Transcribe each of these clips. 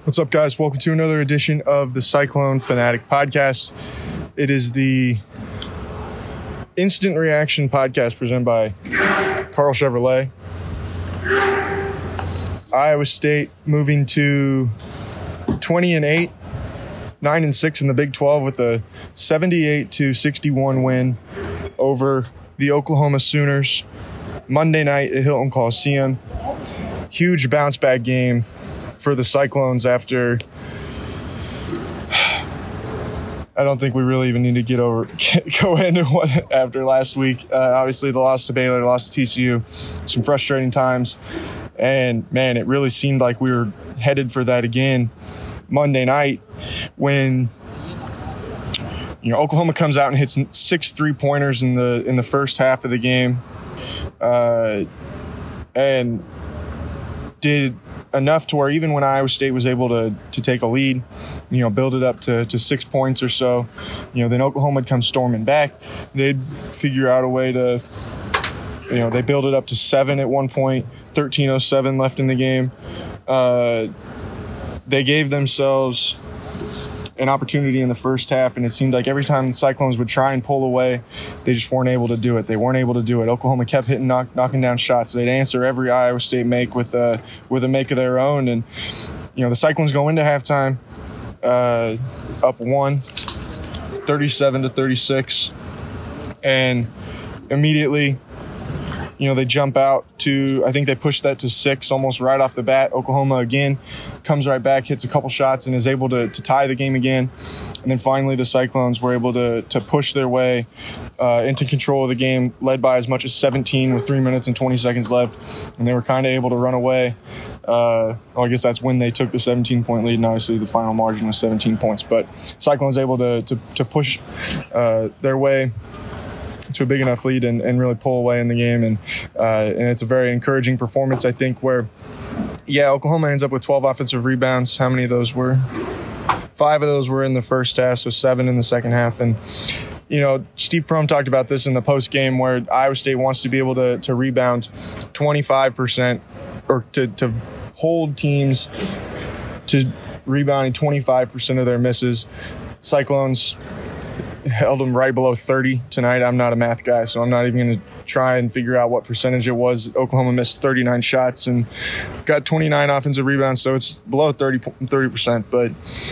What's up, guys? Welcome to another edition of the Cyclone Fanatic Podcast. It is the instant reaction podcast presented by Carl Chevrolet. Iowa State moving to 20-8, 9-6 in the Big 12 with a 78-61 win over the Oklahoma Sooners Monday night at Hilton Coliseum. Huge bounce back game for the Cyclones after I don't think we really even need to go into what after last week. Obviously, the loss to Baylor, loss to TCU, some frustrating times. And, man, it really seemed like we were headed for that again Monday night when, Oklahoma comes out and hits 6 3-pointers in the first half of the game and did enough to where even when Iowa State was able to take a lead, build it up to 6 points or so, then Oklahoma would come storming back. They'd figure out a way to, they build it up to 7 at one point, 13:07 left in the game. They gave themselves an opportunity in the first half, and it seemed like every time the Cyclones would try and pull away, they just weren't able to do it. Oklahoma kept hitting, knocking down shots. They'd answer every Iowa State make with a make of their own, and the Cyclones go into halftime up 1, 37-36, and immediately, they jump out to, I think they pushed that to 6 almost right off the bat. Oklahoma again comes right back, hits a couple shots, and is able to tie the game again. And then finally the Cyclones were able to push their way into control of the game, led by as much as 17 with 3 minutes and 20 seconds left. And they were kind of able to run away. I guess that's when they took the 17-point lead, and obviously the final margin was 17 points. But Cyclones able to push their way to a big enough lead and really pull away in the game. And it's a very encouraging performance, I think, where, Oklahoma ends up with 12 offensive rebounds. How many of those were? 5 of those were in the first half, so 7 in the second half. And, Steve Prohm talked about this in the post game where Iowa State wants to be able to rebound 25% or to hold teams to rebounding 25% of their misses. Cyclones held them right below 30 tonight. I'm not a math guy, so I'm not even going to try and figure out what percentage it was. Oklahoma missed 39 shots and got 29 offensive rebounds, so it's below 30%. But,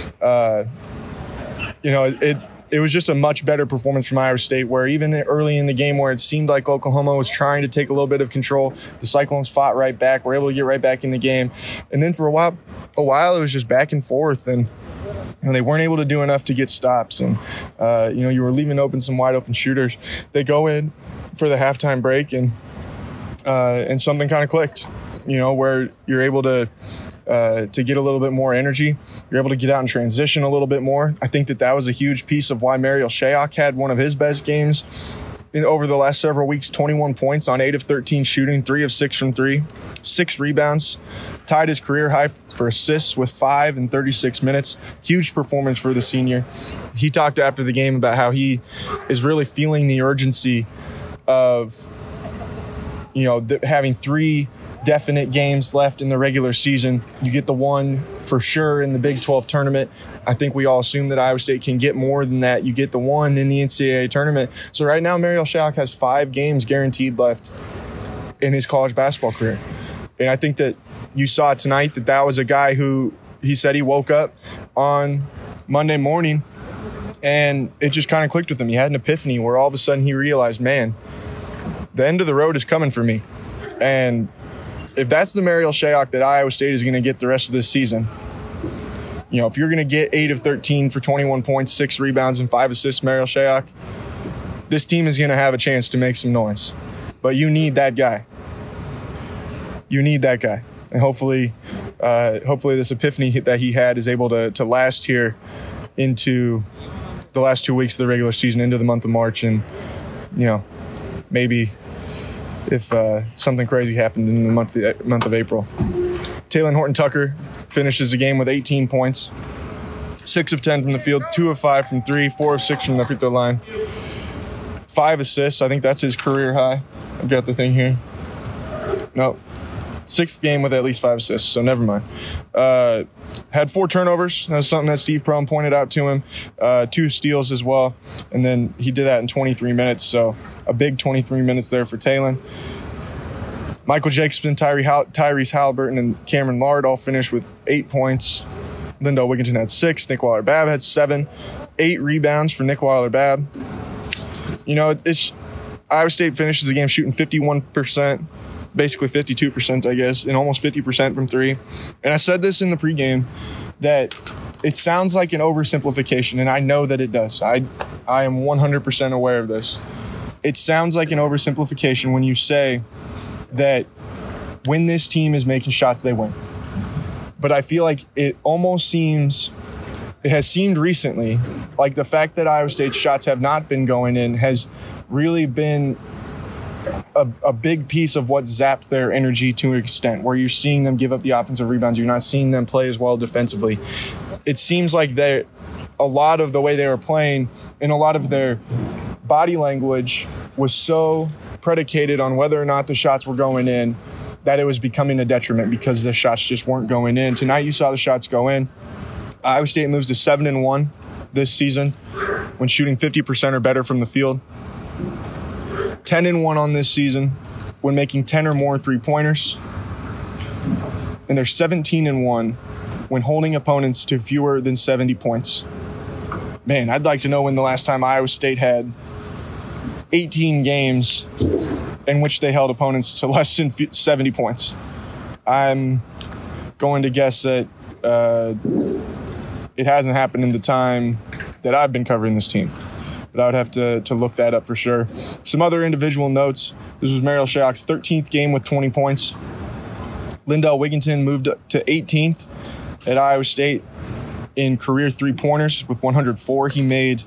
it was just a much better performance from Iowa State, where even early in the game where it seemed like Oklahoma was trying to take a little bit of control, the Cyclones fought right back, were able to get right back in the game. And then for a while it was just back and forth, and they weren't able to do enough to get stops. And, you were leaving open some wide open shooters. They go in for the halftime break and something kind of clicked, where you're able to get a little bit more energy. You're able to get out and transition a little bit more. I think that was a huge piece of why Marial Shayok had one of his best games over the last several weeks. 21 points on 8 of 13 shooting, 3 of 6 from 3, 6 rebounds, tied his career high for assists with 5 in 36 minutes. Huge performance for the senior. He talked after the game about how he is really feeling the urgency of, having 3 definite games left in the regular season. You get the one for sure in the Big 12 tournament. I think we all assume that Iowa State can get more than that. You get the one in the NCAA tournament. So right now, Marial Shayok has 5 games guaranteed left in his college basketball career. And I think that you saw tonight that was a guy who he said he woke up on Monday morning and it just kind of clicked with him. He had an epiphany where all of a sudden he realized, man, the end of the road is coming for me. And if that's the Marial Shayok that Iowa State is going to get the rest of this season, if you're going to get 8 of 13 for 21 points, 6 rebounds, and 5 assists, Marial Shayok, this team is going to have a chance to make some noise. But you need that guy. And hopefully this epiphany that he had is able to last here into the last 2 weeks of the regular season, into the month of March. And, maybe if something crazy happened in the month of April. Talen Horton-Tucker finishes the game with 18 points, 6 of 10 from the field, 2 of 5 from 3, 4 of 6 from the free throw line, 5 assists. I think that's his career high. I've got the thing here. No, 6th game with at least 5 assists, so never mind. had 4 turnovers. That was something that Steve Prohm pointed out to him. 2 steals as well. And then he did that in 23 minutes. So a big 23 minutes there for Taylen. Michael Jacobson, Tyrese Halliburton, and Cameron Lard all finished with 8 points. Lindell Wigginton had 6. Nick Weiler-Babb had 7. 8 rebounds for Nick Weiler-Babb. You know, Iowa State finishes the game shooting 51%, basically 52%, I guess, and almost 50% from 3. And I said this in the pregame that it sounds like an oversimplification, and I know that it does. I am 100% aware of this. It sounds like an oversimplification when you say that when this team is making shots, they win. But I feel like it has seemed recently like the fact that Iowa State's shots have not been going in has really been a big piece of what zapped their energy to an extent, where you're seeing them give up the offensive rebounds. You're not seeing them play as well defensively. It seems like a lot of the way they were playing and a lot of their body language was so predicated on whether or not the shots were going in that it was becoming a detriment because the shots just weren't going in. Tonight you saw the shots go in. Iowa State moves to 7-1 this season when shooting 50% or better from the field. 10-1 on this season when making 10 or more three-pointers. And they're 17-1 when holding opponents to fewer than 70 points. Man, I'd like to know when the last time Iowa State had 18 games in which they held opponents to less than 70 points. I'm going to guess that it hasn't happened in the time that I've been covering this team. But I would have to look that up for sure. Some other individual notes. This was Marial Shayok's 13th game with 20 points. Lindell Wigginton moved up to 18th at Iowa State in career three-pointers with 104. He made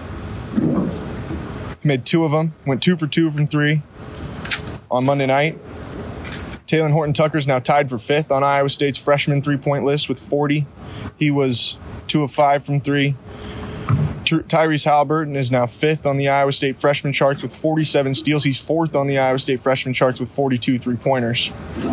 2 of them. Went 2 for 2 from 3 on Monday night. Talen Horton-Tucker's now tied for 5th on Iowa State's freshman three-point list with 40. He was 2 of 5 from 3. Tyrese Halliburton is now 5th on the Iowa State freshman charts with 47 steals. He's 4th on the Iowa State freshman charts with 42 three-pointers.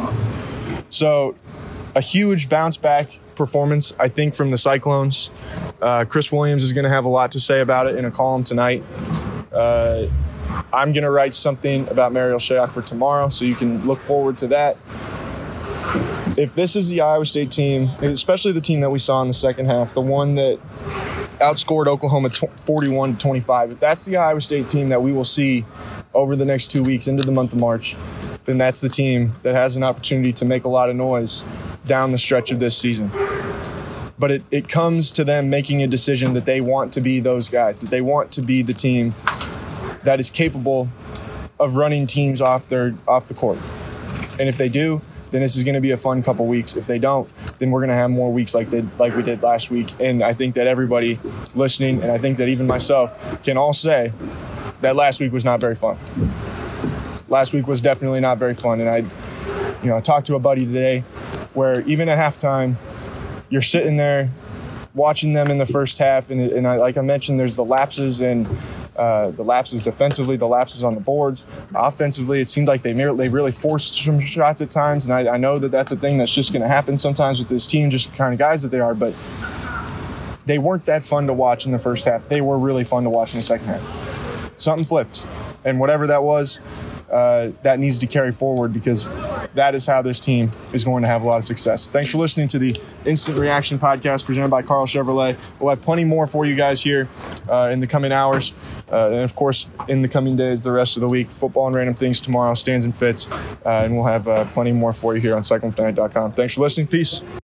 So a huge bounce-back performance, I think, from the Cyclones. Chris Williams is going to have a lot to say about it in a column tonight. I'm going to write something about Marial Shayok for tomorrow, so you can look forward to that. If this is the Iowa State team, especially the team that we saw in the second half, the one that outscored Oklahoma 41-25, if that's the Iowa State team that we will see over the next 2 weeks into the month of March, then that's the team that has an opportunity to make a lot of noise down the stretch of this season. But it comes to them making a decision that they want to be those guys, that they want to be the team that is capable of running teams off the court. And if they do, then this is going to be a fun couple weeks. If they don't, then we're going to have more weeks like we did last week. And I think that everybody listening, and I think that even myself, can all say that last week was not very fun. Last week was definitely not very fun. And I talked to a buddy today where even at halftime, you're sitting there watching them in the first half, and like I mentioned, there's the lapses and the lapses defensively, the lapses on the boards. Offensively, it seemed like they really forced some shots at times, and I know that that's a thing that's just going to happen sometimes with this team, just the kind of guys that they are, but they weren't that fun to watch in the first half. They were really fun to watch in the second half. Something flipped, and whatever that was, that needs to carry forward because that is how this team is going to have a lot of success. Thanks for listening to the Instant Reaction Podcast presented by Carl Chevrolet. We'll have plenty more for you guys here in the coming hours. And, of course, in the coming days, the rest of the week, football and random things tomorrow, stands and fits. And we'll have plenty more for you here on CycloneFanatic.com. Thanks for listening. Peace.